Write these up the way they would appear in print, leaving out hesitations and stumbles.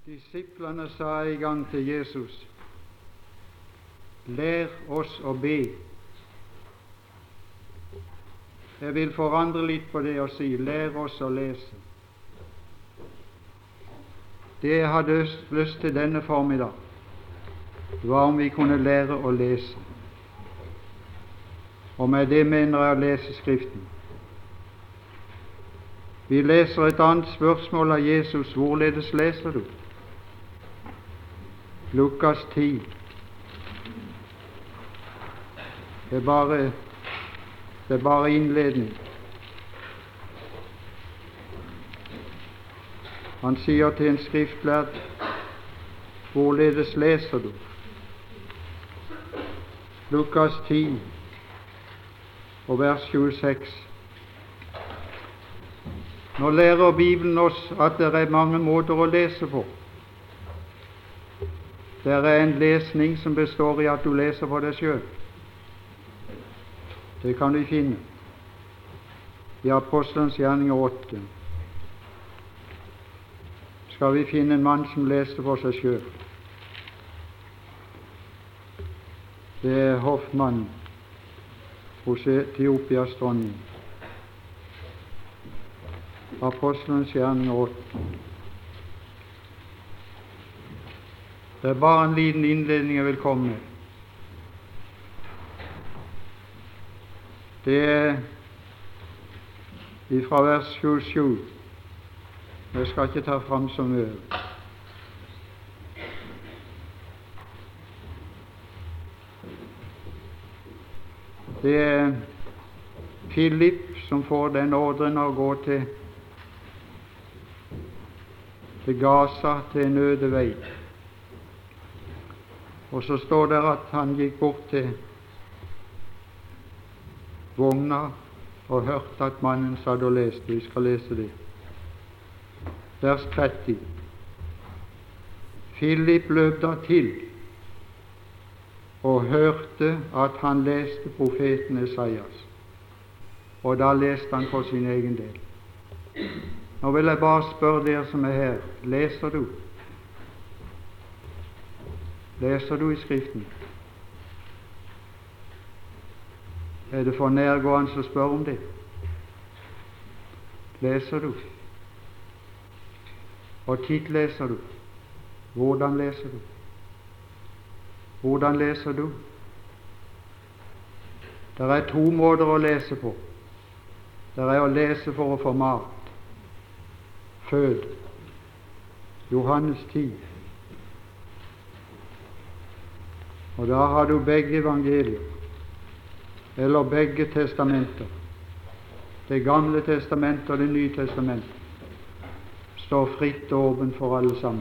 Disiplene sa en gang til Jesus: lær oss å be. Jeg vil forandre litt på det og si: lær oss å lese. Det jeg hadde lyst til denne formiddag, var om vi kunne lære å lese. Og med det mener jeg å lese Skriften. Vi leser et annet spørsmål av Jesus: hvorledes leser du? Lukas 10. Det er bare innledning. Han sier til en skriftlærd: hvorledes leser du? Lukas 10 og vers 26. Nå lærer Bibelen oss at det er mange måter å lese på. Det er en lesning som består i at du leser for deg selv. Det kan du finne i Apostelens gjerninger 8. Skal vi finne en mann som leste for seg selv. Det er hoffmannen hos Etiopias dronning. Apostelens gjerninger 8. Det er bare en liten innledning jeg vil komme med. Det er fra vers 27. Jeg skal ikke ta fram så mye. Det er Philip som får den ordren å gå til Gaza, til en øde vei. Og så står det at han gikk bort til vogna og hørte at mannen satt og leste. Vi skal lese det. Vers 30. Philip løp da til og hørte at han leste profeten Esaias, og da leste han for sin egen del. Nå vil jeg bare spørre dere som er her: leser du? Leser du i Skriften? Er det for nærgående å spørre om det? Leser du? Og tid leser du? Hvordan leser du? Hvordan leser du? Det er to måter å lese på. Det er å lese for å få mat. Fød. Johannes 10. Og da har du begge evangelier, eller begge testamenter. Det gamle testamentet og det nye testamentet står fritt og åpent for alle sammen.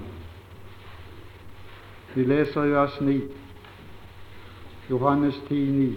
Vi leser i vers 9, Johannes 10, 9.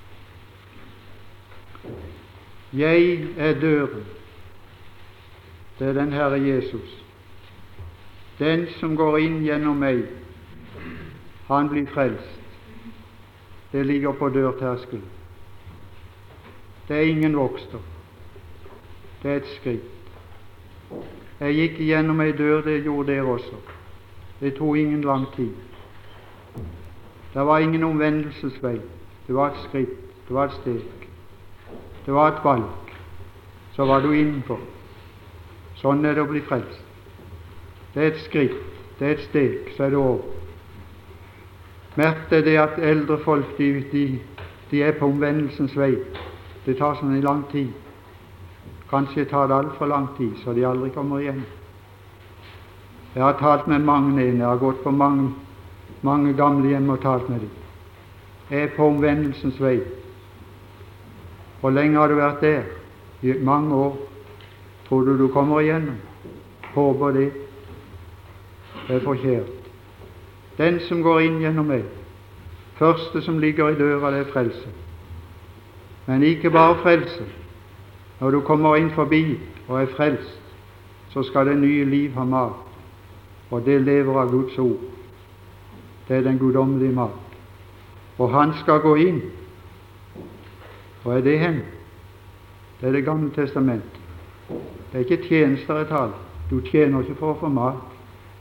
Jeg er døren. Det er den Herre Jesus. Den som går inn gjennom meg, han blir frelst. Det ligger på dørterskelen. Det er ingen vokster. Det er et skritt. Jeg gikk igjennom ei dør, det gjorde dere også. Det tok ingen lang tid. Det var ingen omvendelsesvei. Det var et skritt. Det var et steg. Det var et valg. Så var du innenfor. Sånn er det å bli frelst. Det er et skritt. Det er et steg. Så er det over. Merk deg det at eldre folk de er på omvendelsens vei. Det tar sånn en lang tid. Kanskje tar det altfor lang tid, så de aldri kommer igjen. Jeg har talt med mange. Jeg har gått på mange gamle hjem og talt med dem. Jeg er på omvendelsens vei. Hvor lenge har du vært der? I mange år. Tror du kommer igjennom? Håper det. Det er forkjært. Den som går inn gjennom meg, første som ligger i døra, det er frelse. Men ikke bare frelse. Når du kommer inn forbi og er frelst, så skal det nye liv ha mat, og det lever av Guds ord. Det er den guddommelige mat. Og han skal gå inn. Og er det hen? Det er Det gamle testamentet. Det er ikke tjenester jeg taler. Du tjener ikke for å få mat.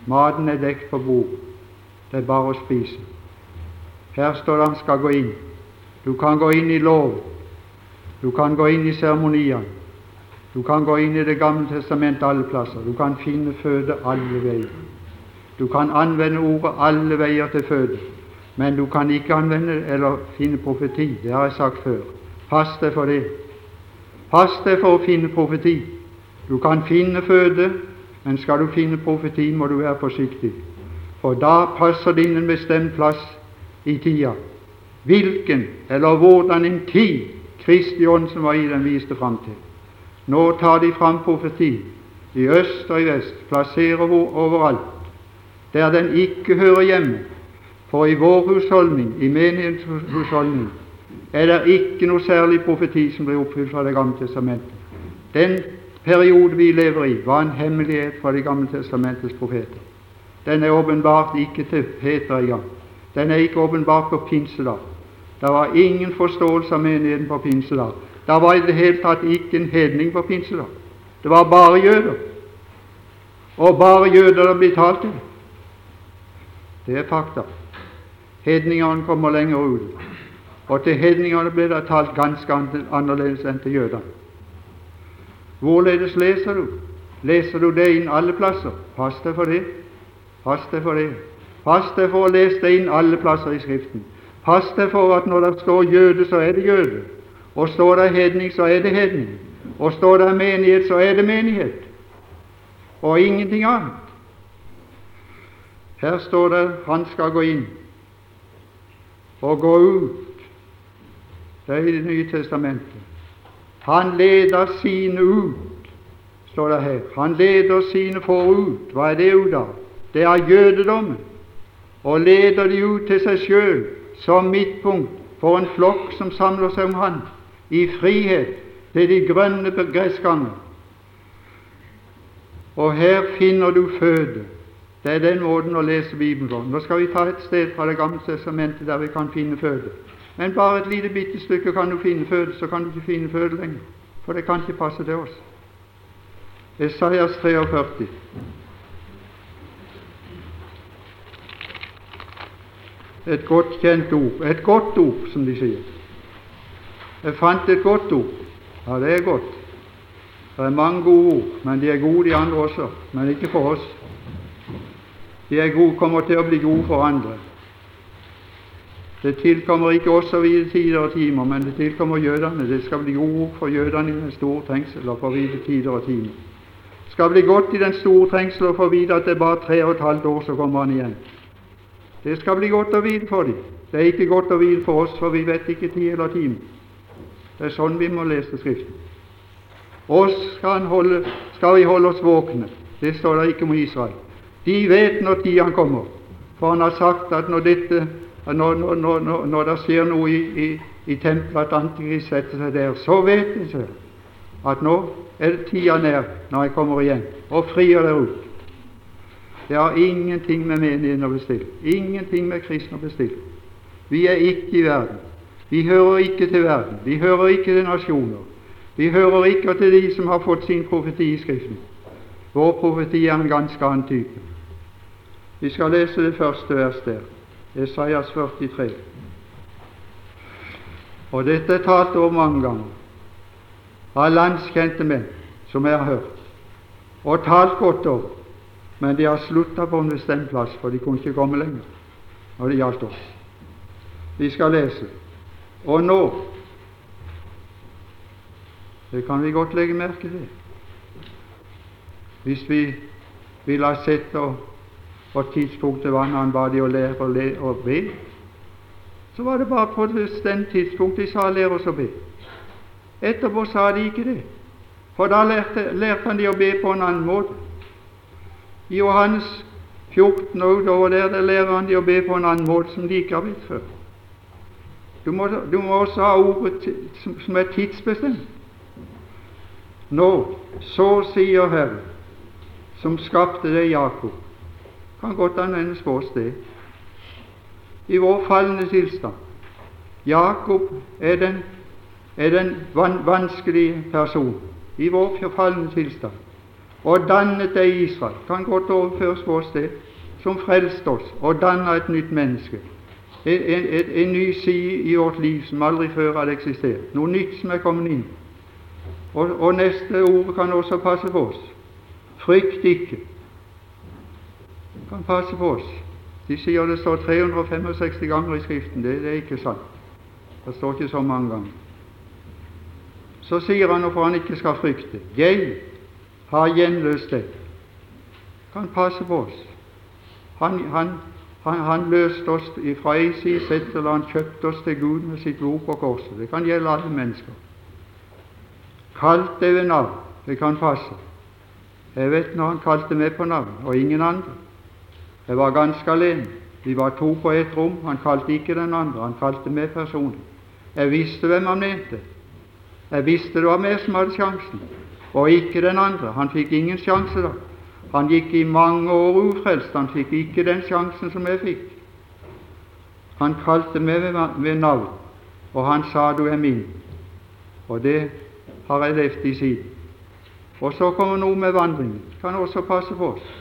Maten er dekt på bord. Det er bare å spise. Her står det han skal gå inn. Du kan gå inn i lov. Du kan gå inn i seremoniene. Du kan gå inn i Det gamle testamentet alle plasser. Du kan finne føde alle veier. Du kan anvende ordet alle veier til føde. Men du kan ikke anvende eller finne profeti. Det har jeg sagt før. Pass deg for det. Pass deg for å finne profeti. Du kan finne føde, men skal du finne profeti, må du være forsiktig. For da passer det inn en bestemt plass i tida. Hvilken eller hvordan en tid Kristi ånd som var i den viste fram til. Nå tar de fram profeti i øst og i vest, plasserer overalt der den ikke hører hjemme. For i vår husholdning, i menighetens husholdning, er det ikke noe særlig profeti som blir oppfylt fra Det gamle testamentet. Den periode vi lever i, var en hemmelighet fra Det gamle testamentets profeter. Den er åpenbart ikke til Peter engang. Den er ikke åpenbart på pinsedag. Det var ingen forståelse av menigheten på pinsedag. Det var i det hele tatt ikke en hedning på pinsedag. Det var bare jøder. Og bare jøder det blir talt til. Det er fakta. Hedningene kommer lenger ut. Og til hedningene blir det talt ganske annerledes enn til jødene. Hvorledes leser du? Leser du det inn alle plasser? Pass deg for det. Pass deg for det. Pass deg for å lese det inn alle plasser i Skriften. Pass deg for at når det står jøde, så er det jøde. Og står det hedning, så er det hedning. Og står det menighet, så er det menighet. Og ingenting annet. Her står det han skal gå inn og gå ut. Det er i Det nye testamentet. Han leder sine ut, står det her. Han leder sine forut. Hva er det ut av? Det er jødedommen. Og leder de ut til seg selv som midtpunkt for en flokk som samler seg om han, i frihet til de grønne gressganger. Og her finner du føde. Det er den måten å lese Bibelen på. Nå skal vi ta et sted fra Det gamle testamentet der vi kan finne føde. Men bare et lite bitte stykke kan du finne føde, så kan du ikke finne føde lenger. For det kan ikke passe til oss. Esaias 43. Et godt kjent ord. Et godt ord, som de sier. Jeg fant et godt ord. Ja, det er godt. Det er mange gode ord, men de er gode de andre også. Men ikke for oss. De er gode, kommer til å bli gode for andre. Det tilkommer ikke oss å vite tider og timer, men det tilkommer jødene. Det skal bli gode ord for jødene i den store trengsel og for å vite tider og timer. Det skal bli godt i den store trengsel og få vite at det er bare 3,5 år så kommer han igjen. Det skal bli godt å vite for dem. Det er ikke godt å vite for oss, for vi vet ikke tid eller time. Det er sånn vi må lese Skriften. Oss skal vi holde oss våkne. Det står det ikke om Israel. De vet når tiden han kommer. For han har sagt at når det skjer noe i tempelet, at Antikrist setter seg der, så vet de seg at nå er det tiden nær når jeg kommer igjen og frier der ut. Det har ingenting med menigheten å bestille. Ingenting med kristne å bestille. Vi er ikke i verden. Vi hører ikke til verden. Vi hører ikke til nasjoner. Vi hører ikke til de som har fått sin profeti i Skriften. Vår profeti er en ganske annen type. Vi skal lese det første vers der. Esaias 43. Og dette er talt over mange ganger av landskjente menn som jeg har hørt, og talt godt over, men de har sluttet på en bestemt plass, for de kunne ikke komme lenger når det gjaldt oss. Vi skal lese. Og nå, det kan vi godt legge merke til, hvis vi vil ha sett og tidspunktet var når han ba de å lære og be, så var det bare på den tidspunktet de sa lære oss å be. Etterpå sa de ikke det, for da lærte han de å be på en annen måte. I Johannes 14 og utover der lærer han de å be på en annen måte som de ikke har bedt før. Du må også ha ordet som er tidsbestemt. Nå, så sier Herren, som skapte deg, Jakob, kan godt anvendes på oss det. I vår fallende tilstand. Jakob er den vanskelige person i vår fallende tilstand. og dannet deg Israel, kan godt overføres på oss det, som frelste oss og dannet et nytt menneske, en ny side i vårt liv som aldri før hadde eksistert, noe nytt som er kommet inn. Og neste ord kan også passe på oss. Frykt ikke. Det kan passe på oss. De sier det står 365 ganger i Skriften. Det er ikke sant. Det står ikke så mange ganger. Så sier han hvorfor han ikke skal frykte. Jeg har gjenløst deg. Det kan passe på oss. Han løste oss fra en side sett, eller han kjøpte oss til Gud med sitt blod på korset. Det kan gjelde alle mennesker. Kalt deg ved navn. Det kan passe. Jeg vet når han kalte meg på navn, og ingen andre. Jeg var ganske alene. Vi var to på et rom. Han kalte ikke den andre. Han kalte meg personlig. Jeg visste hvem han mente. Jeg visste det var meg som hadde sjansen, og ikke den andre. Han fikk ingen sjanse da. Han gikk i mange år ufrelst. Han fikk ikke den sjansen som jeg fikk. Han kalte meg ved navn, og han sa du er min. Og det har jeg levd i siden. Og så kommer noe med vandringen. Kan også passe på oss.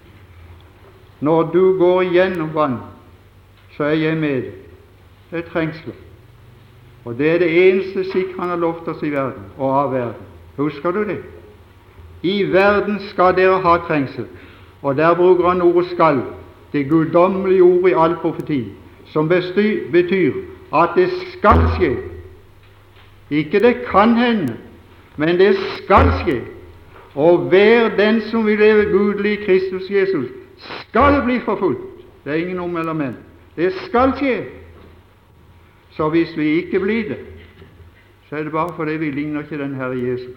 Når du går gjennom vann, så er jeg med deg. Det er trengsler. Og det er det eneste sikre han har lovt oss i verden, og av verden. Husker du det? I verden skal dere ha trengsel. Og der bruker han ordet skal, det guddommelige ordet i all profeti, som betyr at det skal skje. Ikke det kan hende, men det skal skje. Og hver den som vil leve gudelig i Kristus Jesus, skal bli forfulgt. Det er ingen om eller men. Det skal skje. Så hvis vi ikke blir det, så er det bare fordi vi ligner ikke den Herre Jesus.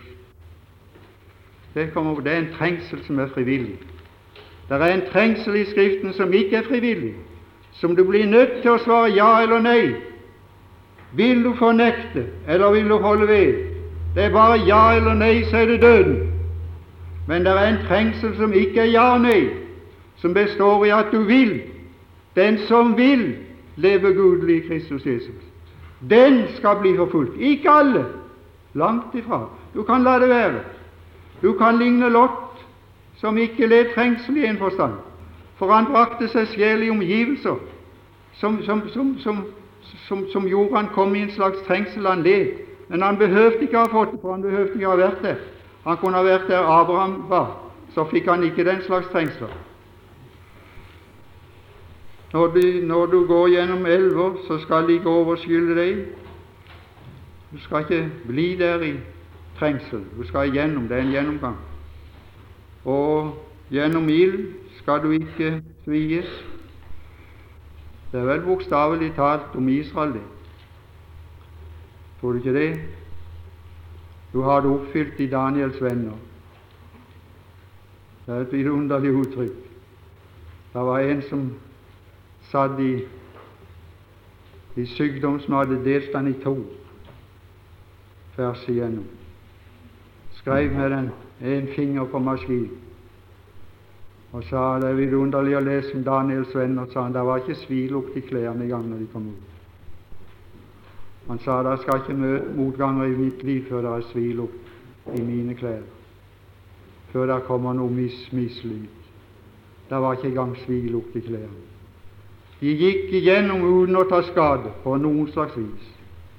Det er en trengsel som er frivillig. Det er en trengsel i Skriften som ikke er frivillig, som du blir nødt til å svare ja eller nei. Vil du fornekte, eller vil du holde ved? Det er bare ja eller nei, så er det døden. Men det er en trengsel som ikke er ja og nei, som består i at du vil. Den som vil leve gudelig i Kristus Jesus, den skal bli forfulgt. Ikke alle, langt ifra. Du kan la det være. Du kan ligne Lot, som ikke led trengsel i en forstand, for han brakte seg sjel i omgivelser som gjorde han kom i en slags trengsel. Han led, men han behøvde ikke ha fått det, for han behøvde ikke ha vært der. Han kunne ha vært der Abraham var, så fikk han ikke den slags trengsler. Når du går gjennom elver, så skal de ikke overskylle deg. Du skal ikke bli der i trengsel. Du skal igjennom, det er en gjennomgang. Og gjennom ild skal du ikke svies. Det er vel bokstavelig talt om Israel, det. Tror du ikke det? Du har det oppfylt i Daniels venner. Det er et vidunderlig uttrykk. Det var en som satt i sykdom som hadde delt den i to, tvers igjennom. Skrev med den en finger på maskinen og sa det er vidunderlig å lese om Daniels venner, sa han. Det var ikke svilukt i klærne i gang når de kom ut. Han sa det skal ikke møte motganger i mitt liv før det er svilukt i mine klær, før det kommer noe mislyd. Det var ikke engang svilukt i klærne. De gikk igjennom uten å ta skade på noen slags vis.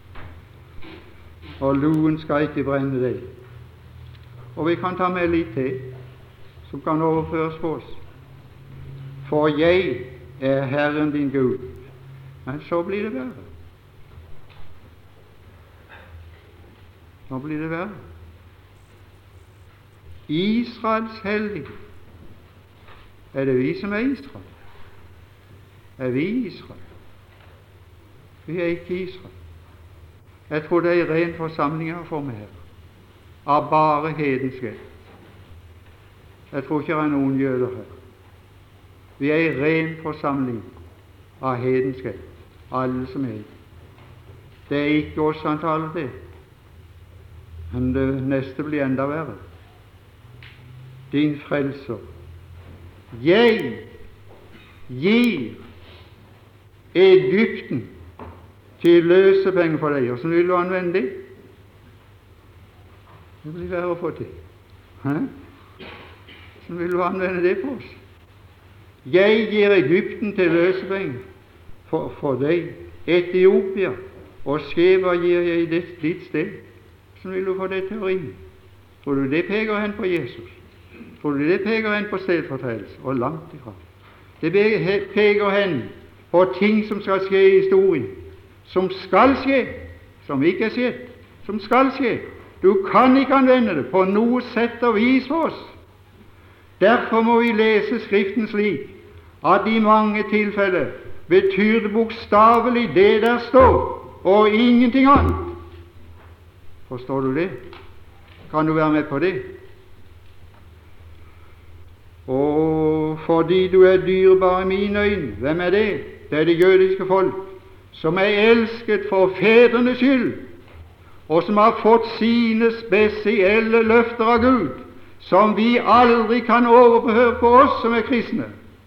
Og luen skal ikke brenne deg. Og vi kan ta med litt til, som kan overføres på oss. For jeg er Herren din Gud. Men så blir det verre. Nå blir det verre. Israels hellige. Er det vi som er Israel? Er vi Israel? Vi er ikke Israel. Jeg tror det er ren forsamling her for meg her, av bare hedenskhet. Jeg tror ikke det er noen jøder her. Vi er en ren forsamling av hedenskhet, alle som er. Det er ikke oss han taler til, men det neste blir enda verre. Din frelser. Jeg gir Egypten til løsepenger for deg. Hvordan vil du anvende det? Det blir verre å få til. Hvordan vil du anvende det på oss? Jeg gir Egypten til løsepenge for deg, Etiopia, og Skeva gir jeg i ditt sted. Hvordan vil du få det til å ringe? Tror du det peker hen på Jesus? Tror du det peker hen på stedfortredelse? Og langt ifra. Det peker hen på ting som skal skje i historien, som skal skje, som ikke er skjedd, som skal skje. Du kan ikke anvende det på noe sett og vis for oss. Derfor må vi lese Skriften slik at i mange tilfeller betyr det bokstavelig det der står, og ingenting annet. Forstår du det? Kan du være med på det? Og fordi du er dyrebar i mine øyne, hvem er det? Det er det jødiske folk, som er elsket for fedrenes skyld, og som har fått sine spesielle løfter av Gud, som vi aldri kan overføre på oss som er kristne.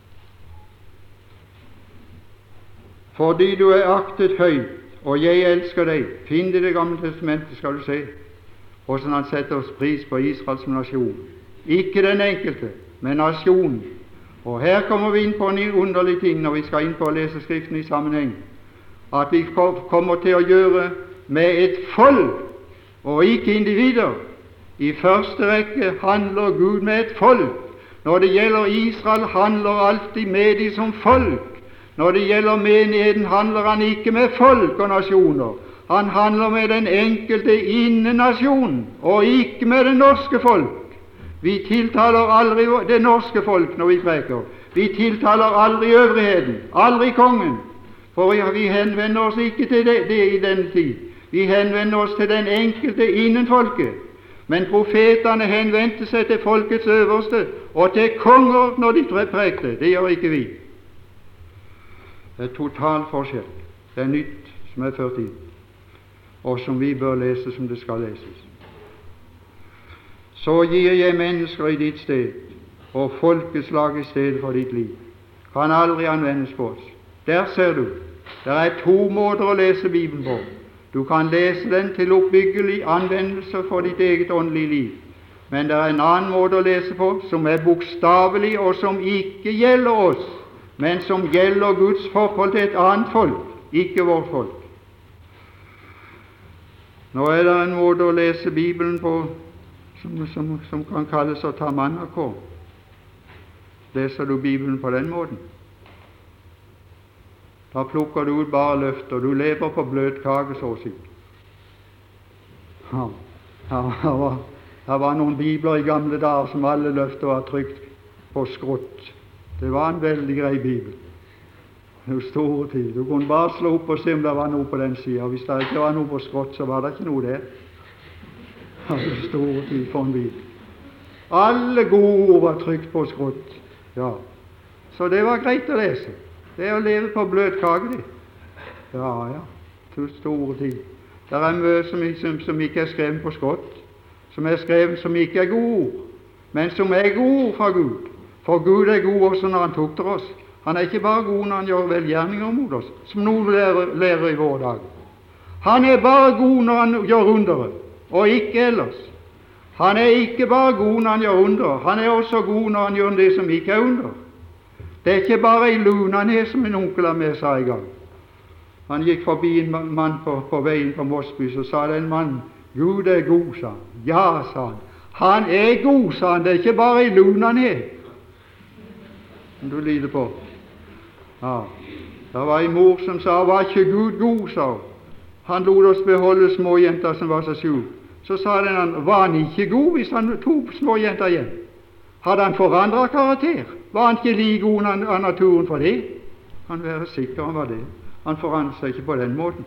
Fordi du er aktet høyt, og jeg elsker deg. Finn det i Det gamle testamentet, skal du se hvordan han setter oss pris på Israel som nasjon. Ikke den enkelte, men nasjonen. Og her kommer vi inn på en underlig ting når vi skal inn på å lese Skriften i sammenheng, at vi kommer til å gjøre med et folk og ikke individer. I første rekke handler Gud med et folk. Når det gjelder Israel, handler alltid med de som folk. Når det gjelder menigheten, handler han ikke med folk og nasjoner. Han handler med den enkelte innen nasjonen, og ikke med det norske folk. Vi tiltaler aldri det norske folk når vi preker. Vi tiltaler aldri øvrigheten, aldri kongen. For vi henvender oss ikke til det i denne tid. Vi henvender oss til den enkelte innen folket. Men profetene henvendte seg til folkets øverste og til konger når de prekte. Det gjør ikke vi. Det er total forskjell. Det er nytt som er ført inn, og som vi bør lese som det skal leses. Så gir jeg mennesker i ditt sted, og folkeslag i stedet for ditt liv. Kan aldri anvendes på oss. Der ser du. Det er to måter å lese Bibelen på. Du kan lese den til oppbyggelig anvendelse for ditt eget åndelige liv. Men det er en annen måte å lese på, som er bokstavelig, og som ikke gjelder oss, men som gjelder Guds forhold til et annet folk, ikke vårt folk. Nå er det en måte å lese Bibelen på som kan kalles å ta mannakår. Leser du Bibelen på den måten? Da plukker du ut bare løfter. Du lever på bløtkake, så å si. Det var noen bibler i gamle dager som alle løfter var trykt på skrått. Det var en veldig grei bibel. Det var store tid. Du kunne bare slå opp og se om det var noe på den siden. Hvis det ikke var noe på skrått, så var det ikke noe der. Det var store tid for en bibel. Alle gode ord var trykt på skrått. Ja. Så det var greit å lese. Det er å leve på bløtkake, det. Ja. Til store tid. Det er mye som ikke er skrevet på skrått, som er skrevet som ikke er gode ord, men som er gode ord fra Gud. For Gud er god også når han tukter oss. Han er ikke bare god når han gjør velgjerninger mot oss, som noen lærer i vår dag. Han er bare god når han gjør undere, og ikke ellers. Han er ikke bare god når han gjør under, han er også god når han gjør det som ikke er under. Det er ikke bare i lunanhet, som en onkel av meg sa i gang. Han gikk forbi en mann på veien på Mosby, så sa den mannen, Gud er god, sa han. Ja, sa han. Han er god, sa han, det er ikke bare i lunanhet. Du lider på. Ja. Det var en mor som sa, var ikke Gud god, sa hun. Han lot oss beholde småjenter som var så sjuk. Så sa den han, var han ikke god hvis han tok småjenter hjem? Hadde han forandret karakter? Var han ikke like god av naturen for det? Han være sikker han var det. Han forandret seg ikke på den måten.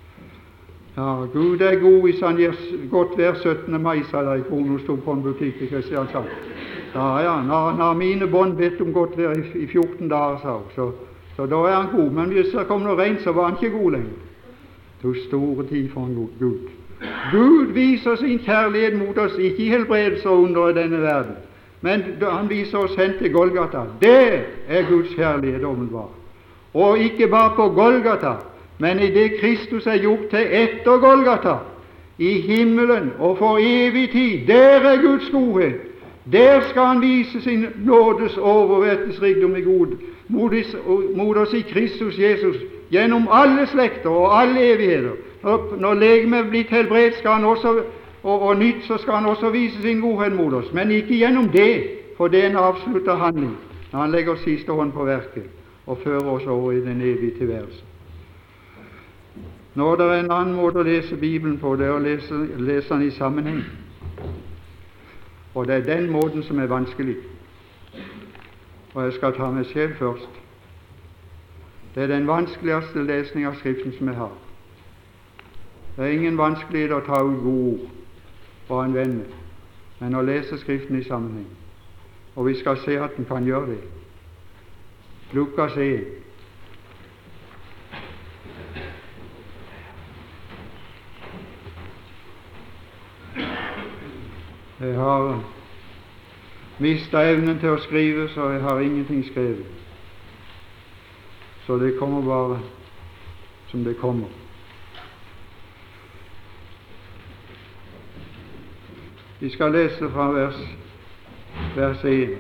Ja, Gud er god hvis han gir godt hver 17. mai, sa det i Kronos sto på en butikk i Kristiansand. Ja, når mine bånd bedt om godt vær i 14 dager, sa hun, så da er han god. Men hvis det kom noe regn, så var han ikke god lenger. Det store tid for en Gud. Gud viser sin kjærlighet mot oss, ikke i helbredelse og under i denne verden, men han viser oss hen til Golgata. Det er Guds kjærlighet åpenbar. Og ikke bare på Golgata, men i det Kristus er gjort til etter Golgata, i himmelen og for evig tid. Der er Guds godhet. Der skal han vise sin nådes overvettes rikdom i god mot oss i Kristus Jesus gjennom alle slekter og alle evigheter. Når legemet er blitt helbredt skal han også, og nytt, så skal han også vise sin godhet mot oss, men ikke gjennom det, for det er en avsluttet handling når han legger siste hånd på verket og fører oss over i den evige tilværelse. Når det er en annen måte å lese Bibelen på, det er å lese den i sammenheng. Og det er den måten som er vanskelig. Og jeg skal ta meg selv først. Det er den vanskeligste lesning av Skriften som jeg har. Det er ingen vanskelighet å ta ut gode ord og anvende, men å lese Skriften i sammenheng. Og vi skal se at den kan gjøre det. Lukas 1. Jeg har mistet evnen til å skrive, så jeg har ingenting skrevet. Så det kommer bare som det kommer. Vi skal lese fra vers 1.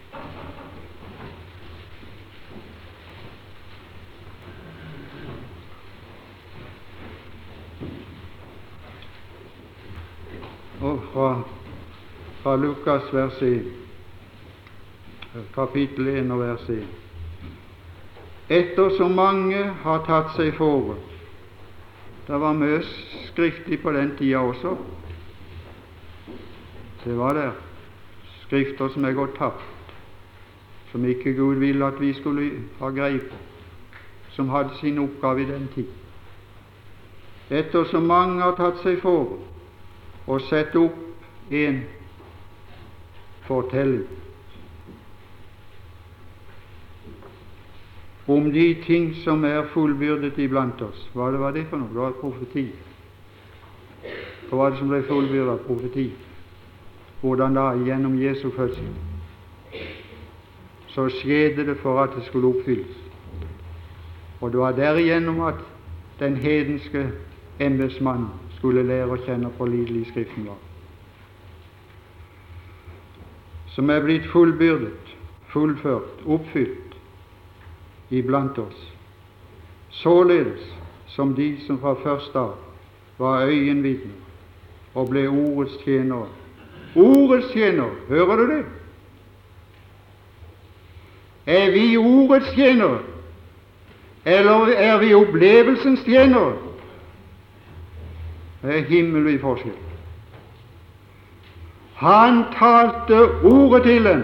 Og fra Lukas vers 1, kapittel 1 og vers 1. Ettersom mange har tatt seg fore. Det var mye skriftlig på den tida også. Det var der skrifter som er gått tapt, som ikke Gud ville at vi skulle ha greie på, som hadde sin oppgave i den tid. Ettersom mange har tatt seg fore og sett opp en fortelling om de ting som er fullbyrdet iblant oss. Hva var det for noe? Det var profeti. Hva var det som ble fullbyrdet av profeti? Hvordan da? Gjennom Jesu fødsel. Så skjedde det for at det skulle oppfylles. Og det var derigjennom at den hedenske embetsmann skulle lære å kjenne hvor lidelig Skriften var. Som er blitt fullbyrdet, fullført, oppfylt iblant oss, således som de som fra først av var øyenvitner og ble ordets tjenere. Ordets tjenere, hører du det? Er vi ordets tjenere, eller er vi opplevelsens tjenere? Det er himmelvid forskjell. Han talte ordet til dem,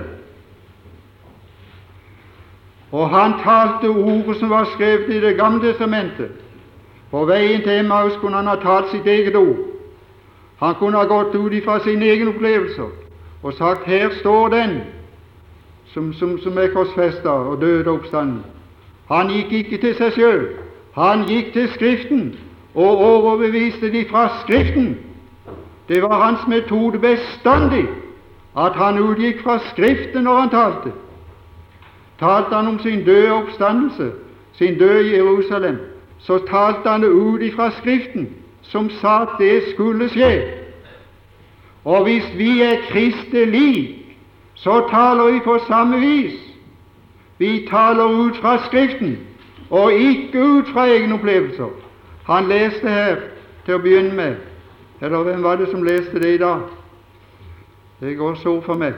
og han talte ordet som var skrevet i Det gamle testamentet. På veien til Emmaus kunne han ha talt sitt eget ord. Han kunne ha gått ut ifra sine egne opplevelser og sagt: her står den som er korsfestet og døde og oppstanden. Han gikk ikke til seg selv, han gikk til Skriften og overbeviste de fra Skriften. Det var hans metode bestandig, at han utgikk fra Skriften når han talte. Talte han om sin døde oppstandelse, sin død i Jerusalem, så talte han det ut ifra Skriften, som sa at det skulle skje. Og hvis vi er Kristi lik, så taler vi på samme vis. Vi taler ut fra Skriften, og ikke ut fra egne opplevelser. Han leste her til å begynne med, eller hvem var det som leste det i dag? Det går så for meg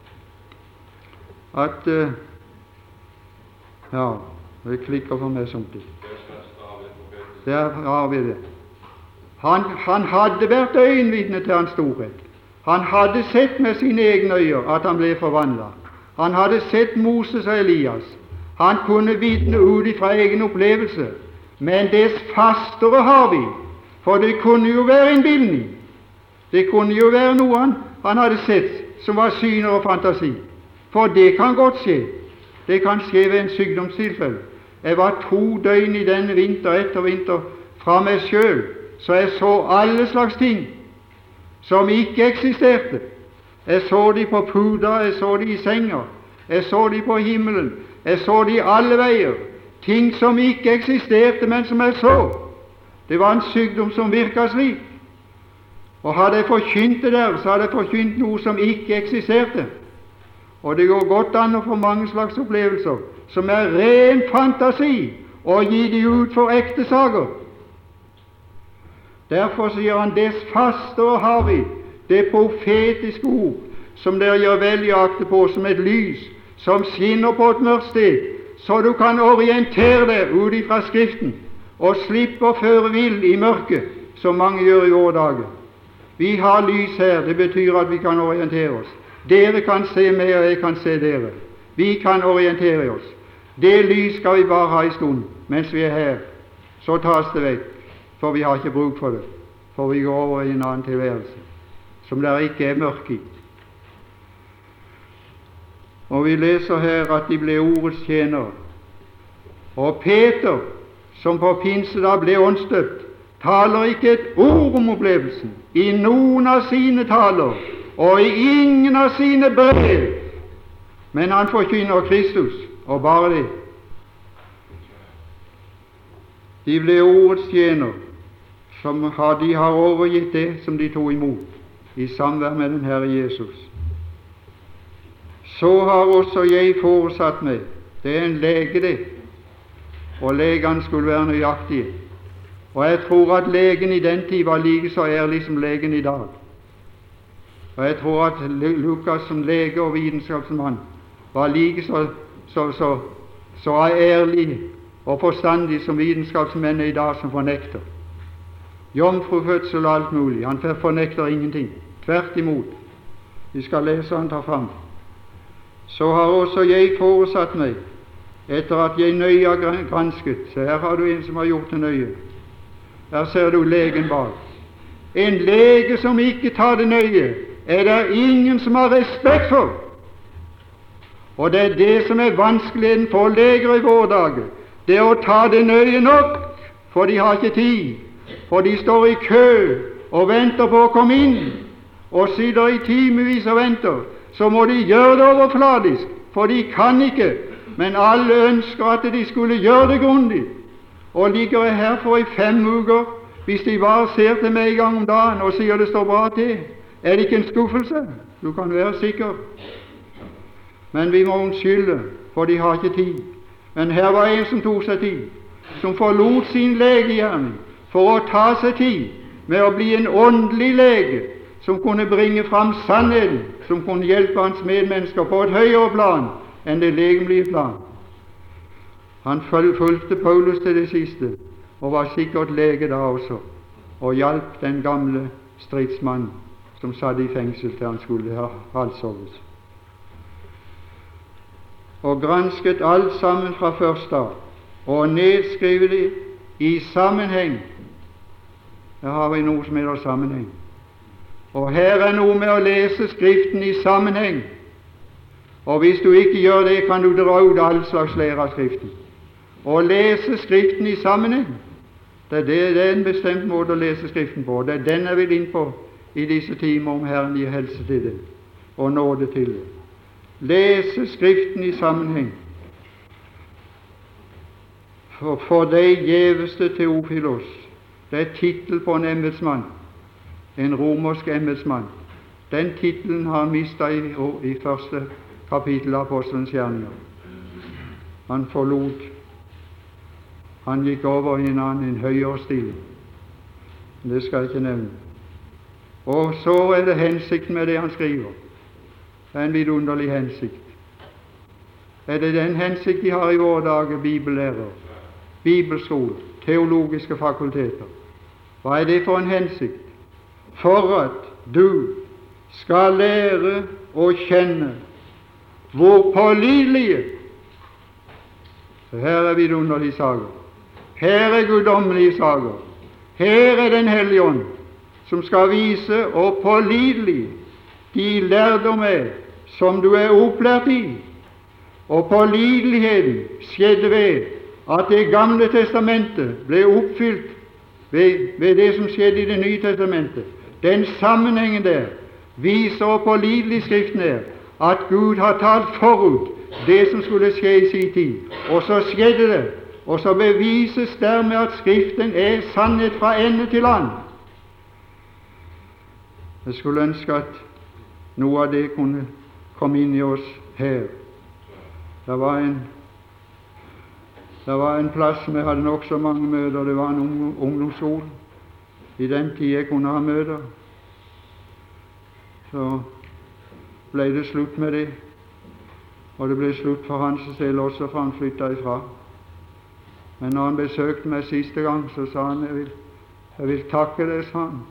at ja, det klikker for meg sånt. Der har vi det. Han hadde vært øyenvitne til hans storhet. Han hadde sett med sine egne øyne at han ble forvandlet. Han hadde sett Moses og Elias. Han kunne vitne ut ifra egen opplevelse. Men dess fastere har vi, for det kunne jo være en bildning. Det kunne jo være noe han hadde sett som var syner og fantasi. For det kan godt skje. Det kan skje ved en sykdomstilfelle. Jeg var 2 døgn i denne vinter etter vinter fra meg selv, så jeg så alle slags ting som ikke eksisterte. Jeg så de på puder, jeg så de i senger, jeg så de på himmelen, jeg så de alle veier. Ting som ikke eksisterte, men som jeg så. Det var en sykdom som virket slik. Og hadde jeg forkynt det der, så hadde jeg forkynt noe som ikke eksisterte. Og det går godt an å få mange slags opplevelser som er ren fantasi, og gi de ut for ekte saker. Derfor sier han, dess fastere har vi det profetiske ord, som dere gjør vel i akte på som et lys, som skinner på et mørkt sted, så du kan orientere deg ut ifra Skriften, og slippe å føre vill i mørket, som mange gjør i våre dager. Vi har lys her, det betyr at vi kan orientere oss. Dere kan se meg, og jeg kan se dere. Vi kan orientere oss. Det lys skal vi bare ha en stund mens vi er her. Så tas det vekk, for vi har ikke bruk for det. For vi går over i en annen tilværelse, som der ikke er mørke i. Og vi leser her at de ble ordets tjenere. Og Peter, som på pinsedag ble åndsdøpt, taler ikke et ord om opplevelsen i noen av sine taler og i ingen av sine brev, men han forkynner Kristus, og bare det. De ble ordets tjener, de har overgitt det som de tog imot i samvær med den Herre Jesus. Så har også jeg foresatt meg, det er en lege det, og legene skulle være nøyaktige. Og jeg tror at legen i den tid var like så ærlig som legen i dag. Og jeg tror at Lukas som lege og vitenskapsmann var like så ærlig og forstandig som vitenskapsmenn i dag som fornekter. Jomfrufødsel og alt mulig. Han fornekter ingenting. Tvert imot. Vi skal lese han tar fram. Så har også jeg foresatt meg, etter at jeg nøye har gransket. Så her har du en som har gjort det nøye. Der ser du legen bak. En lege som ikke tar det nøye, er det ingen som har respekt for. Og det er det som er vanskeligheten for leger i våre dager. Det er å ta det nøye nok, for de har ikke tid. For de står i kø og venter på å komme inn, og sitter i timevis og venter. Så må de gjøre det overfladisk, for de kan ikke. Men alle ønsker at de skulle gjøre det grundig. Og ligger jeg her for i 5 uker, hvis de bare ser til meg en gang om dagen og sier det står bra til, er det ikke en skuffelse? Du kan være sikker. Men vi må unnskylde, for de har ikke tid. Men her var en som tok seg tid, som forlot sin legegjerning for å ta seg tid med å bli en åndelig lege, som kunne bringe fram sannheten, som kunne hjelpe hans medmennesker på et høyere plan enn det legemlige plan. Han fulgte Paulus til det siste, og var sikkert lege da også, og hjalp den gamle stridsmannen som satt i fengsel til han skulle ha halshogges. Og gransket alt sammen fra første av, og nedskrive det i sammenheng. Her har vi noe som heter sammenheng. Og her er noe med å lese Skriften i sammenheng. Og hvis du ikke gjør det, kan du dra ut all slags lære av Skriften. Og lese Skriften i sammenheng, det er en bestemt måte å lese Skriften på. Det er den jeg vil inn på i disse timer, om Herren gir helse til det, og nåde til det. Lese Skriften i sammenheng. For deg gjeveste Teofilos, det er tittel på en embetsmann, en romersk embetsmann. Den tittelen har han mistet i første kapittel av Apostelens gjerninger. Han forlot. Han gikk over i en høyere stilling. Det skal jeg ikke nevne. Og så er det hensikten med det han skriver. Det er en vidunderlig hensikt. Er det den hensikt de har i våre dager, bibellærer, bibelskoler, teologiske fakulteter? Hva er det for en hensikt? For at du skal lære å kjenne hvor pålidelige. Her er vidunderlige saker. Her er guddommelige saker. Her er Den hellige ånd, som skal vise hvor pålidelig de lærdom er som du er opplært i. Og pålideligheten skjedde ved at Det gamle testamentet ble oppfylt ved det som skjedde i Det nye testamentet. Den sammenhengen der viser hvor pålidelig Skriften er, at Gud har talt forut det som skulle skje i sin tid. Og så skjedde det, og så bevises dermed at Skriften er sannhet fra ende til land. Jeg skulle ønske at noe av det kunne komme inn i oss her. Det var en plass vi hadde nok så mange møter. Det var en ungdomsskole. I den tid jeg kunne ha møter, så ble det slutt med det. Og det ble slutt for hans del også, for han flyttet ifra. Men når han besøkte meg siste gang, så sa han, jeg vil takke deg, sa han.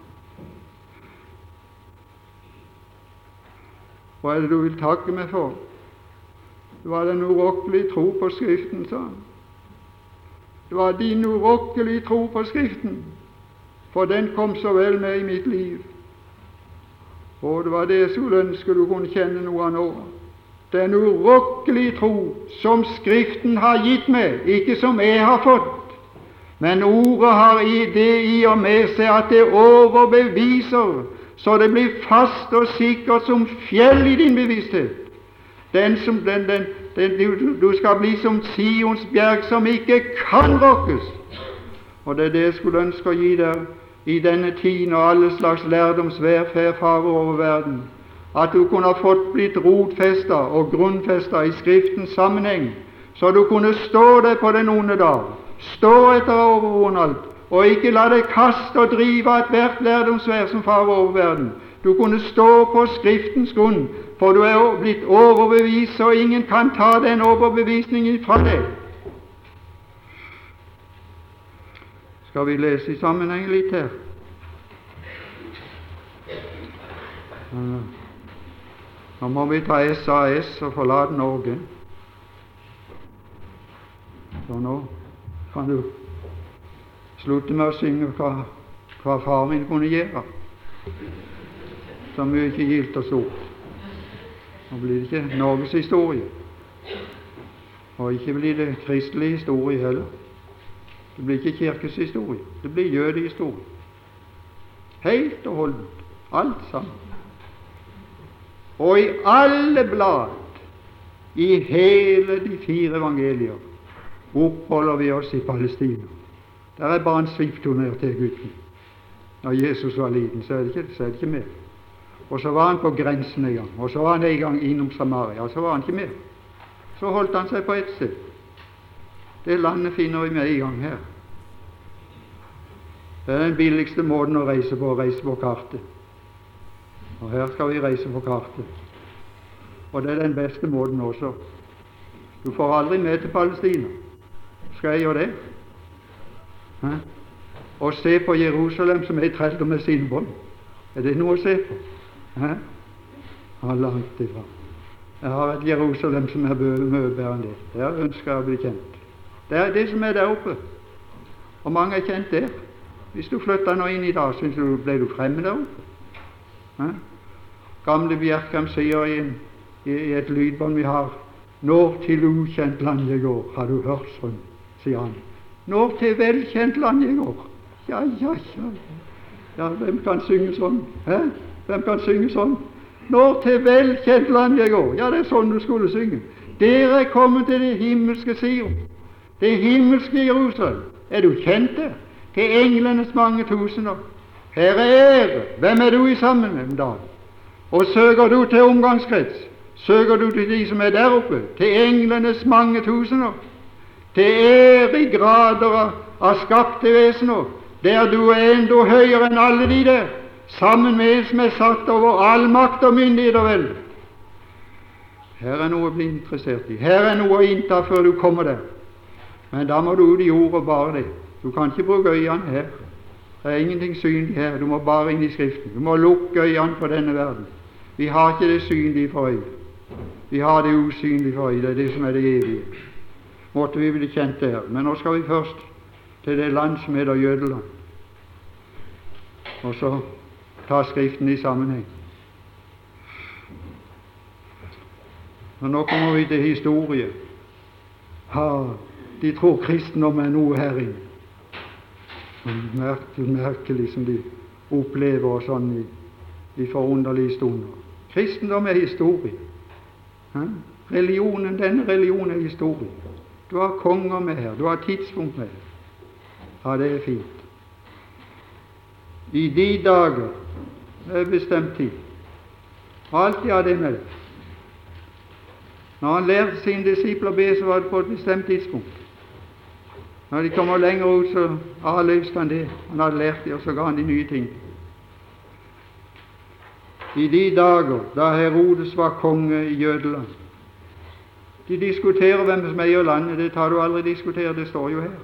Hva er det du vil takke meg for? Det var den urokkelige tro på Skriften, sa han. Det var din urokkelige tro på Skriften, for den kom så vel med i mitt liv. Og det var det jeg skulle ønske du kunne kjenne noe av nå. Den urokkelige tro som Skriften har gitt meg, ikke som jeg har fått, men ordet har i det i og med seg at det overbeviser, så det blir fast og sikkert som fjell i din bevissthet. Du skal bli som Sions bjerg, som ikke kan rokkes. Og det er det jeg skulle ønske å gi deg i denne tid når alle slags lærdomsvær farer over verden, at du kunne ha fått blitt rotfestet og grunnfestet i Skriftens sammenheng, så du kunne stå deg på den onde dag, stå etter overvåen alt, og ikke la deg kaste og drive ethvert lærdomsvær som farer over verden. Du kunne stå på Skriftens grunn, for du er blitt overbevist, og ingen kan ta den overbevisningen fra deg. Skal vi lese i sammenheng litt her? Nå må vi ta SAS og forlate Norge. Så nå kan du slutte med å synge hva far min kunne gjøre. Så mye gildt og stort. Nå blir det ikke Norges historie, og ikke blir det kristelig historie heller. Det blir ikke kirkes historie, det blir jødehistorie. Helt og holdent, alt sammen. Og i alle blad, i hele de 4 evangelier, oppholder vi oss i Palestina. Der er bare en sviptur ned til Egypten. Når Jesus var liten, så er det ikke mer. Og så var han på grensen en gang, og så var han en gang innom Samaria, og så var han ikke mer. Så holdt han seg på ett sted. Det landet finner vi med en gang her. Det er den billigste måten å reise på kartet. Og her skal vi reise på kartet. Og det er den beste måten også. Du får aldri med til Palestina. Skal jeg gjøre det? Hæ? Og se på Jerusalem som er trelldom med sine bånd. Er det noe å se på? Hæ? Ja, langt ifra. Jeg har et Jerusalem som er mye bedre enn det. Der ønsker jeg å bli kjent. Det er det som er der oppe. Og mange er kjent der. Hvis du flytter nå inn i dag, synes du ble du fremme der oppe. Hæ? Gamle Bjerkheim sier i et lydbånd vi har, når til ukjent land jeg går, har du hørt sånn, sier han. Når til velkjent land jeg går. Ja, hvem kan synge sånn? Hæ? Hvem kan synge sånn? Når til velkjent land jeg går. Ja, det er sånn du skulle synge. Dere er kommet til det himmelske Sion, det himmelske Jerusalem. Er du kjent der? Til englenes mange tusener. Her er ære. Hvem er du i sammen med da? Og søker du til omgangskrets? Søker du til de som er der oppe? Til englenes mange tusener? Til ære i grader av skapte vesener, der du er enda høyere enn alle de der, sammen med en som er satt over all makt og myndighet og velde. Her er noe å bli interessert i. Her er noe å innta før du kommer der. Men da må du ut i ordet bare det. Du kan ikke bruke øynene her. Det er ingenting synlig her. Du må bare inn i Skriften. Du må lukke øynene på denne verden. Vi har ikke det synlige for øyet. Vi har det usynlige for øyet. Det er det som er det evige. Måtte vi bli kjent der. Men nå skal vi først til det land som heter Jødeland. Og så ta Skriften i sammenheng. Og nå kommer vi til historie. De tror kristendom er noe her inne. Merkelig som de opplever sånn i forunderlige stunder. Kristendom er historie. Religionen, denne religionen er historie. Du har konger med her, du har tidspunkt med her. Ja, det er fint. I de dager bestemt tid. Alltid hadde det med det. Når han lærte sine disipler å be, så var det på et bestemt tidspunkt. Når de kommer lenger ut, så avløste han det. Han hadde lært det, og så ga han de nye ting. I de dager da Herodes var konge i Jødeland, de diskuterer hvem som eier landet. Det tar du aldri diskutere, det står jo her.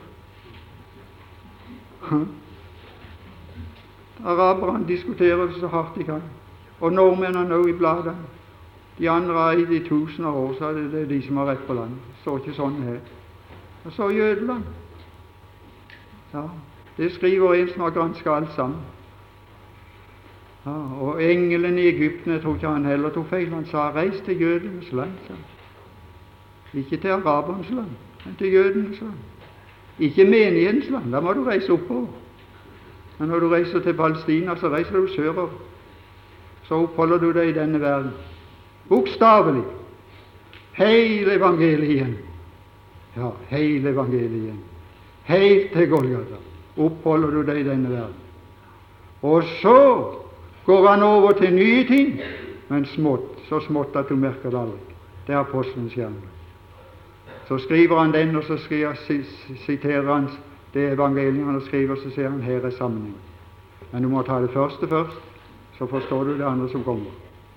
Araberne diskuterer det så hardt de kan, og nordmennene nå i bladene. De andre har eid i tusener av år, så er det de som har rett på landet. Det står ikke sånn her. Og så Jødeland. Ja, det skriver en som har gransket alt sammen. Ja, og engelen i Egypten, jeg tror ikke han heller tok feil, han sa, reis til jødenes land, sa han. Ikke til arabernes land, men til jødenes land. Ikke menighetens land, da må du reise oppover. Men når du reiser til Palestina, så reiser du sørover. Så oppholder du deg i denne verden. Bokstavelig. Hele evangeliet igjen. Ja, hele evangeliet igjen. Helt til Golgata oppholder du deg i denne verden. Og så går han over til nye ting, men smått, så smått at du merker det aldri. Det er apostelens gjerning. Så skriver han den, og så siterer han det evangeliet han skriver, så sier han her er sammenheng. Men du må ta det første først, så forstår du det andre som kommer.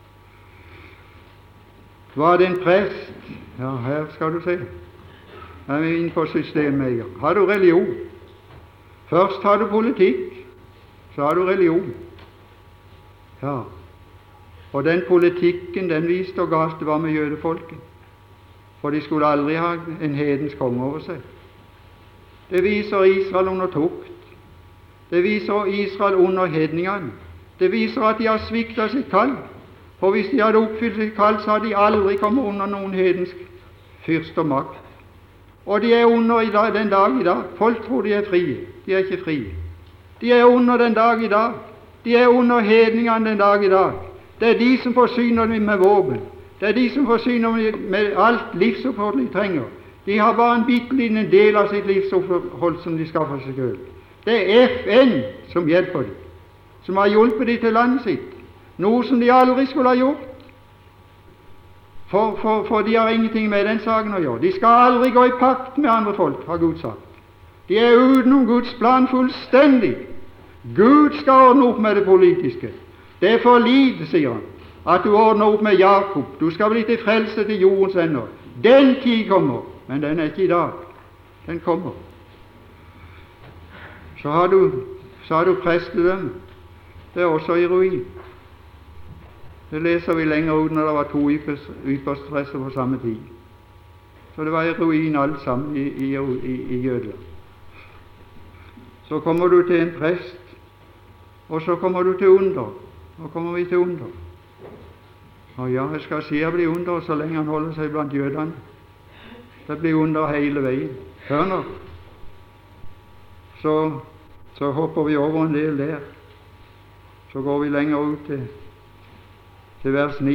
Var det en prest? Ja, her skal du se. Jeg er inne på systemet med en gang. Har du religion? Først har du politikk, så har du religion. Ja, og den politikken, den viste hvor galt det var med jødefolket. For de skulle aldri ha en hedens konge over seg. Det viser Israel under tukt. Det viser Israel under hedningene. Det viser at de har sviktet sitt kall. For hvis de hadde oppfylt sitt kall, så hadde de aldri kommet under noen hedensk fyrst og makt. Og de er under den dag i dag. Folk tror de er frie. De er ikke frie. De er under den dag i dag. De er under hedningene den dag i dag. Det er de som forsyner dem med våpen. Det er de som forsyner dem med alt livsopphold de trenger. De har bare en bitte liten del av sitt livsopphold som de skaffer seg selv. Det er FN som hjelper dem, som har hjulpet dem til landet sitt, noe som de aldri skulle ha gjort. For de har ingenting med den saken å gjøre. De skal aldri gå i pakt med andre folk, har Gud sagt. De er utenom Guds plan fullstendig. Gud skal ordne opp med det politiske. Det er for lite, sier han, at du ordner opp med Jakob. Du skal bli til frelse til jordens ender. Den tid kommer, men den er ikke i dag. Den kommer. Så har du prestedømme. Det er også i ruin. Det leser vi lenger ut når det var to yppersteprester på samme tid. Så det var i ruin alt sammen i Jødeland. Så kommer du til en prest, og så kommer du til under. Nå kommer vi til under. Og ja, jeg skal si jeg blir under så lenge han holder seg blant jødene. Det blir under hele veien. Hør nå. Så hopper vi over en del der. Så går vi lenger ut til vers 9.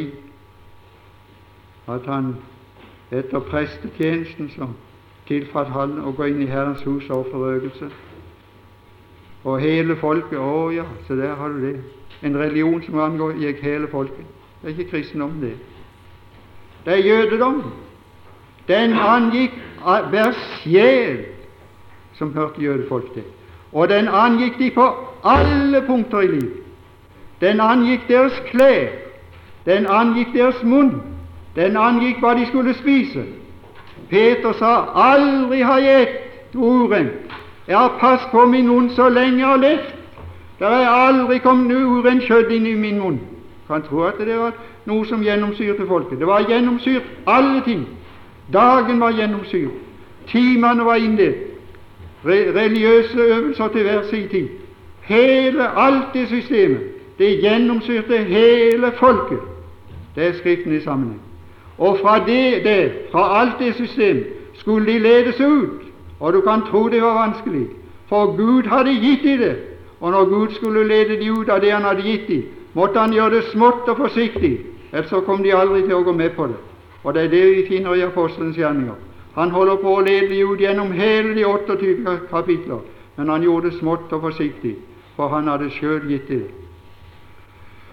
At han etter prestetjenesten som tilfatt han å gå inn i Herrens hus og forrøgelse. Og hele folket, ja, så der har du det. En religion som gikk hele folket. Det er ikke kristendom, det. Det er jødedom. Den angikk hver sjel som hørte jødefolk til. Og den angikk de på alle punkter i livet. Den angikk deres klær. Den angikk deres munn. Den angikk hva de skulle spise. Peter sa, aldri har jeg ett urent. Jeg har passet på min munn så lenge jeg har levd. Der er aldri kommet urent kjøtt inn i min munn. Kan tro at det var noe som gjennomsyrte folket. Det var gjennomsyrt alle ting. Dagen var gjennomsyrt. Timene var innledt. Religiøse øvelser til hver sin tid. Alt det systemet, det gjennomsyrte hele folket. Det er Skriften i sammenheng. Og fra alt det systemet skulle de ledes ut. Og du kan tro det var vanskelig, for Gud hadde gitt dem det. Og når Gud skulle lede dem ut av det han hadde gitt dem, måtte han gjøre det smått og forsiktig, ellers så kom de aldri til å gå med på det. Og det er det vi finner i apostelens gjerninger. Han holder på å lede dem ut gjennom hele de 28 kapitler, men han gjorde det smått og forsiktig, for han hadde selv gitt det.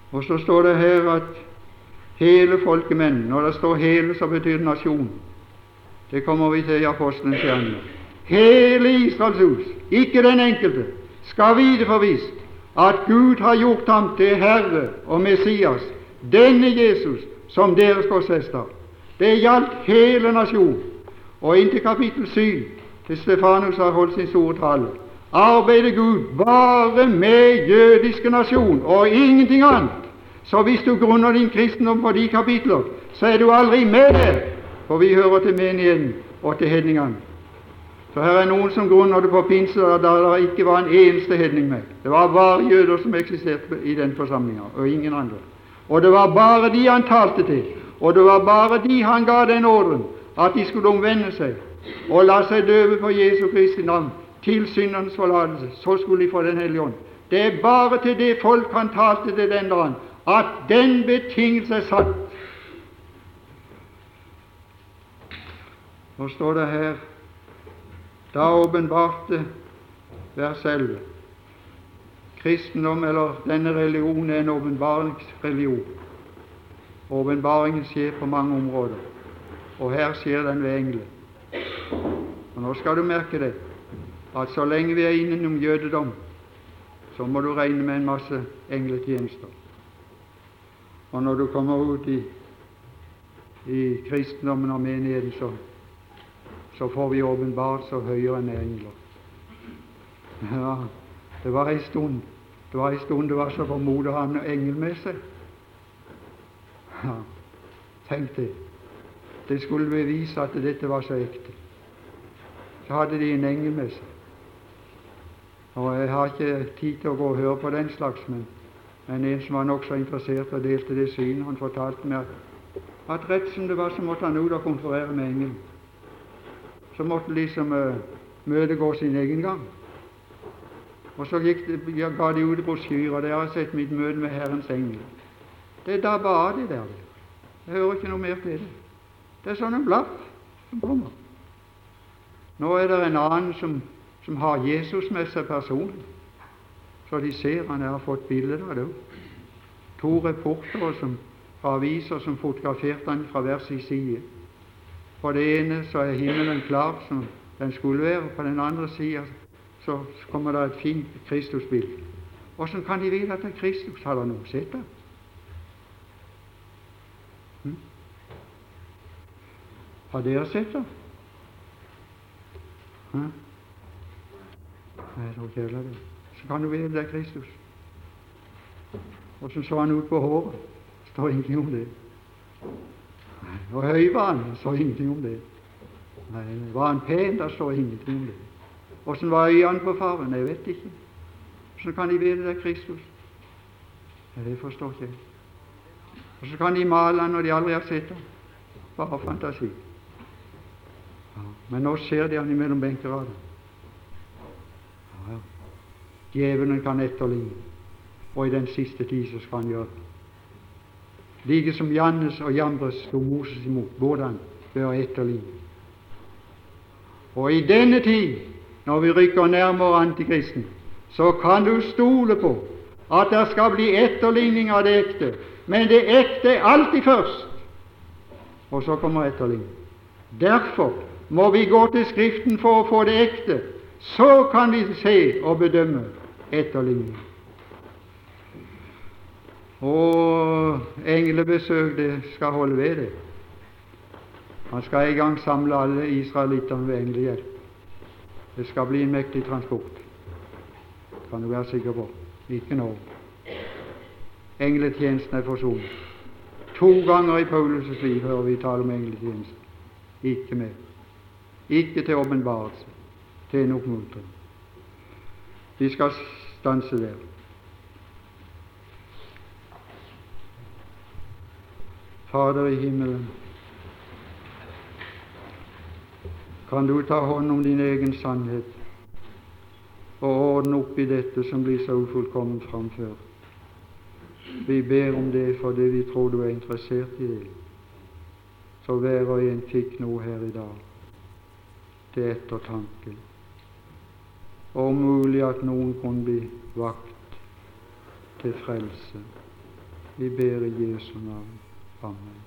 Og så står det her at hele folkemenn, når det står hele, så betyr det nasjon. Det kommer vi til i Apostelens gjerninger. Hele Israels hus, ikke den enkelte, skal vite forvist at Gud har gjort ham til Herre og Messias, denne Jesus, som deres korsfester. Det gjaldt hele nasjonen. Og inntil kapittel 7, til Stefanus har holdt sin store tale, arbeider Gud bare med jødiske nasjon og ingenting annet. Så hvis du grunner din kristendom på de kapitler, så er du aldri med der, for vi hører til menigheten og til hedningene. Så her er noen som grunner det på pinse, da det ikke var en eneste hedning med. Det var bare jøder som eksisterte i den forsamlingen, og ingen andre. Og det var bare de han talte til, og det var bare de han ga den ordren, at de skulle omvende seg og la seg døpe på Jesu Kristi navn til syndernes forlatelse, så skulle de få Den hellige ånd. Det er bare til det folk han talte til den dagen, at den betingelse er satt. Nå står det her, da åpenbarte vers 11. Kristendom, eller denne religion, er en åpenbaringsreligion. Åpenbaringen skjer på mange områder, og her skjer den ved engler. Og nå skal du merke det, at så lenge vi er innom jødedom, så må du regne med en masse engletjenester. Og når du kommer ut i kristendommen og menigheten, så får vi åpenbarelse høyere enn engler. Ja, det var en stund det var så formodet å ha en engel med seg. Ja, tenk det. Det skulle bevise at dette var så ekte. Så hadde de en engel med seg. Og jeg har ikke tid til å gå og høre på den slags, men en som var nok så interessert og delte det synet, han fortalte meg at rett som det var, så måtte han ut og konferere med engelen. Så måtte liksom møtet gå sin egen gang. Og så ga de ut brosjyrer, og det har jeg sett mitt møte med Herrens engel. Det dabba av det der. Jeg hører ikke noe mer til det. Det er sånn en blaff som kommer. Nå er det en annen som har Jesus med seg personlig, så de ser han har fått bilder av det. 2 reportere fra aviser som fotograferte han fra hver sin side. På det ene så er himmelen klar som den skulle være, og på den andre siden så kommer det et fint Kristusbilde. Hvordan kan de vite at det er Kristus? Har de noen sett det? Har dere sett det? Nei, jeg tror ikke heller det. Så kan du vite det er Kristus. Hvordan så han ut på håret? Det står ingenting om det. Nei, og høy var han? Det står ingenting om det. Nei, var han pen? Det står ingenting om det. Hvordan var øynene på faren? Jeg vet ikke. Hvordan kan de vite det er Kristus? Nei, det forstår ikke jeg. Og så kan de male han når de aldri har sett ham. Bare fantasi. Ja, men nå ser de han imellom benkeradene. Ja. Djevelen kan etterligne, og i den siste tid så skal han gjøre det. Like som Jannes og Jambres sto Moses imot, hvordan bør etterligne. Og i denne tid, når vi rykker nærmere antikristen, så kan du stole på at det skal bli etterligning av det ekte. Men det ekte er alltid først, og så kommer etterligning. Derfor må vi gå til Skriften for å få det ekte. Så kan vi se og bedømme etterligning. Og englebesøk, det skal holde ved det. Han skal en gang samle alle israelittene ved englehjelp. Det skal bli en mektig transport. Kan du være sikker på. Ikke nå. Engletjenesten er forsonet. 2 ganger i Paulus' liv hører vi tale om engletjenesten. Ikke mer. Ikke til åpenbarelse, til en oppmuntring. Vi skal stanse der. Fader i himmelen, kan du ta hånd om din egen sannhet og ordne opp i dette som blir så ufullkomment framfør. Vi ber om det fordi vi tror du er interessert i det. Så hver og en fikk noe her i dag til ettertanke. Om mulig at noen kunne bli vakt til frelse. Vi ber i Jesu navn. Amen.